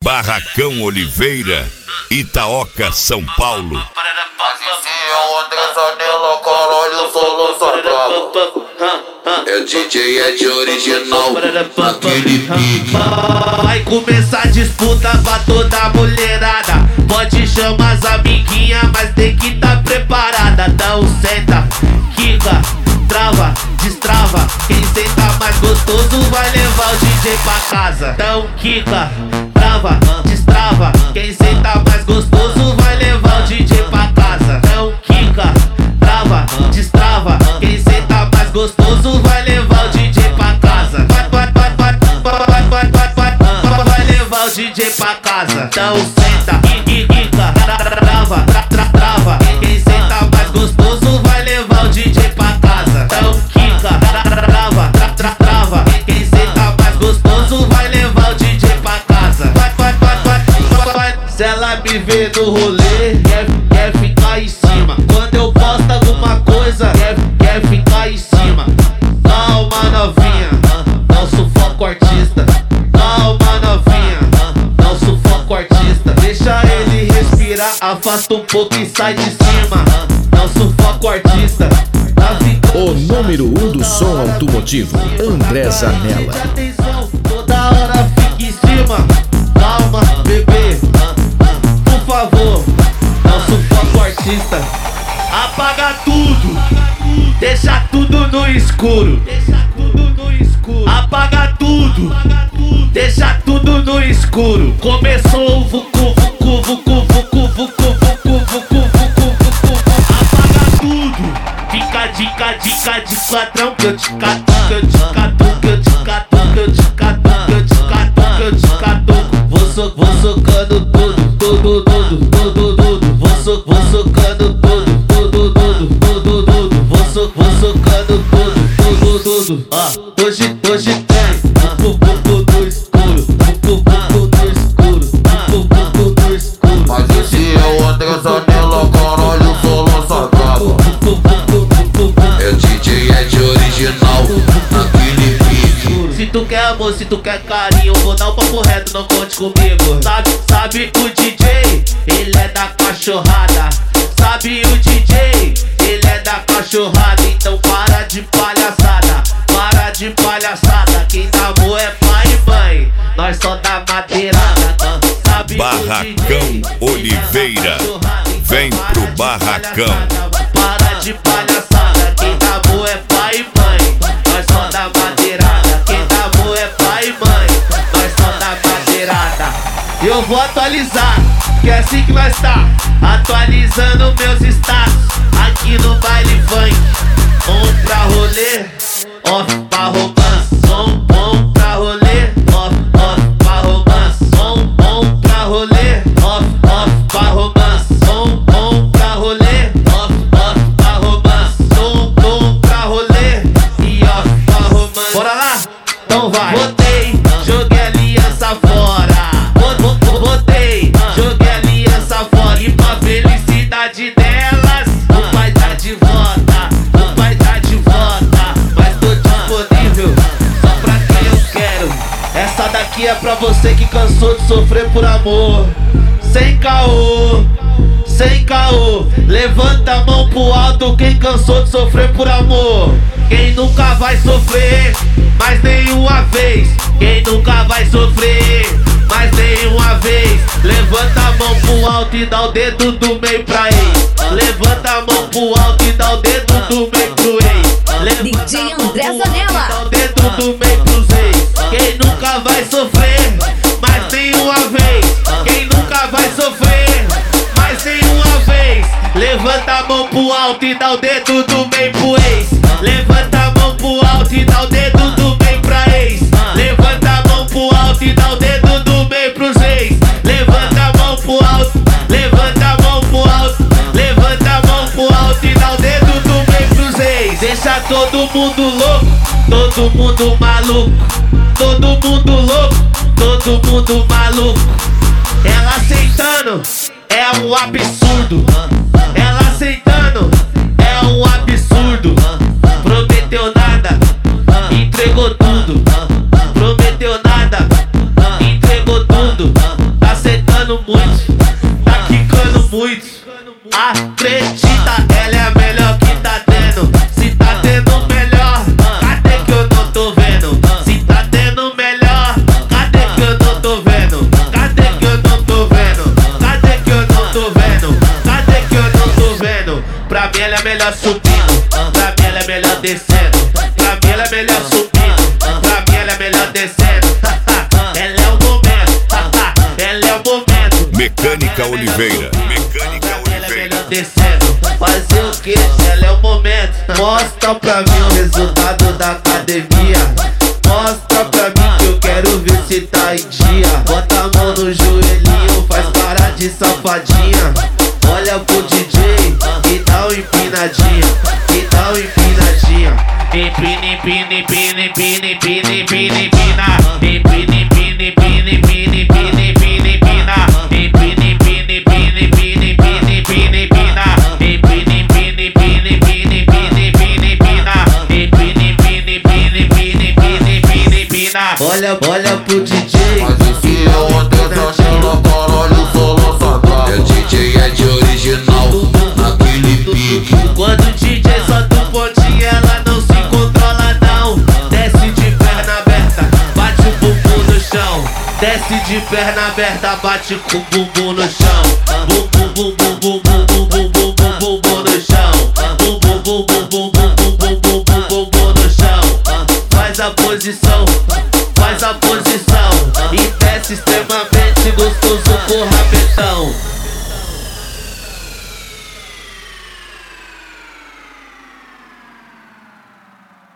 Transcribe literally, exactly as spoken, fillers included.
Barracão Oliveira, Itaoca, São Paulo. É D J Ed original, naquele pique. Vai começar a disputa pra toda mulherada. Pode chamar as amiguinhas, mas tem que tá preparada. Então senta, quica, trava, destrava. Quem senta mais gostoso vai levar o D J pra casa. Então quica, trava, destrava. Quem senta mais gostoso vai levar o D J pra casa. Então quica, trava, destrava. Quem senta mais gostoso vai levar o D J pra casa. Vai, vai, vai, vai, vai, vai, vai, vai, vai, vai levar o D J pra casa. Então senta, quica, trava, trava. Quem senta mais gostoso vai levar o D J pra casa. Então quica, trava, trava. Quem senta mais gostoso vai levar o D J pra casa. Vai, vai, vai, vai, vai. Se ela me vê no rolê, quer, quer ficar em cima. Quando eu posto alguma coisa, quer, quer ficar em cima. Calma, novinha, não sufoca o artista. Calma, novinha, não sufoca o artista. Deixa ele respirar, afasta um pouco e sai de cima. Não sufoca o artista. O número um do som automotivo, André Zanella. Atenção, toda hora fica em cima. Calma, bebê, por favor, não sufoca o artista. Apaga tudo, deixa tudo no escuro. Apaga tudo, deixa tudo no escuro. Começou o vucu, vucu, vucu, vucu, vucu, vucu, vucu, vucu, vucu. Apaga tudo, fica dica, dica de quadrão. Que eu te cato, que eu te cato, que eu te cato, que eu te cato, que eu te cato, que eu te cato. Vou, so, vou socando tudo, tudo, tudo, tudo, tudo. Vou, so, vou socando tudo, tudo, tudo, tudo, tudo. Vou, so, vou socando tudo, tudo, tudo. Ah, hoje, hoje tem vucu, vucu do escuro, vucu, vucu do escuro, vucu, vucu do escuro. Mas esse é o André Zanella, caralho, sou lança-braba. É D J Ed original, naquele pique. Se tu quer amor, se tu quer carinho, vou dar um papo reto, não conte comigo. Sabe, sabe o D J, ele é da cachorrada. Sabe o D J, ele é da cachorrada. Então para de palhaçada, para de palhaçada. Quem dá amor é pai e mãe, nós só dá madeirada. Sabe Barracão Oliveira, vem pro Barracão. Para de palhaçada, quem dá amor é pai e mãe, nós só dá madeirada. Quem dá amor é pai e mãe, nós só dá madeirada. Eu vou atualizar, que é assim que nós tá, atualizando meus status aqui no baile funk. Um pra rolê, off pra romance. Um, um pra rolê, off, off pra romance. Um, um pra rolê, off, off pra romance. Um, um pra rolê, off, off pra romance. Um, um pra rolê e off pra romance. Bora lá? Então vai. Botei, joguei a aliança fora. Botei, joguei a aliança fora. E pra felicidade delas, o pai tá de volta, o pai tá de volta. Mas tô disponível só pra quem eu quero. Essa daqui é pra você que cansou de sofrer por amor. Sem caô, sem caô. Levanta a mão pro alto quem cansou de sofrer por amor. Quem nunca vai sofrer mais nenhuma vez. Quem nunca vai sofrer mais nenhuma vez. Levanta a mão pro alto e dá o dedo do meio pra ex. Levanta a mão pro alto e dá o dedo do meio pro ex. D J André Zanella, dá o dedo do meio pros ex. Quem nunca vai sofrer mais nenhuma vez. Quem nunca vai sofrer mais nenhuma vez. Levanta a mão pro alto e dá o dedo do meio pro ex. Levanta a mão pro alto e dá o dedo do meio pra ex. Levanta a mão pro alto e dá o dedo do meio pros ex. Levanta a mão pro alto, levanta a mão pro alto, levanta a mão pro alto e dá o dedo do meio pros ex. Deixa todo mundo louco, todo mundo maluco, todo mundo louco, todo mundo maluco. Ela aceitando é um absurdo. Ela aceitando é um absurdo. Prometeu nada, entregou tudo. Prometeu nada, entregou tudo. quicando muito, tá quicando muito. Acredita, ela é a melhor que tá tendo. Se tá tendo melhor, cadê que eu não tô vendo? Se tá tendo melhor, cadê que eu não tô vendo? Cadê que eu não tô vendo? Cadê que eu não tô vendo? Cadê que eu não tô vendo? Pra mim ela é melhor subindo, pra mim ela é melhor descendo, pra mim ela é melhor subindo, pra mim ela é melhor descendo. Ela é o momento, ela é o momento. Mecânica Oliveira. Mecânica Oliveira. Descendo, fazer o que? Ela é o momento. Mostra pra mim o resultado da academia. Mostra pra mim que eu quero ver se tá em dia. Bota a mão no joelhinho, faz cara de safadinha. Olha pro D J e dá uma empinadinha, e dá uma empinadinha. Empina, empina, empina, empina, empina, empina, empina. Empina, empina, empina, empina, empina, empina, empina. Empina, empina, empina, empina, empina, empina, empina. Empina, empina, empina, empina, empina, empina, empina. Empina, empina, empina, empina, empina, empina, empina. Olha, olha pro D J. Mas esse é o Anderson, caralho, solo sagrado. É D J, é de original, naquele pique. Quando o D J solta um pontinho, ela não se controla não. Desce de perna aberta, bate o bumbum no chão. Desce de perna aberta, bate com o bumbum no chão. Bum bum bum bum bum bum bum bum bum bum bum bum no chão. Bum bum bum bum bum bum bum bum bum bum bum bum no chão. Faz a posição, faz a posição e desce extremamente gostoso com o rabetão.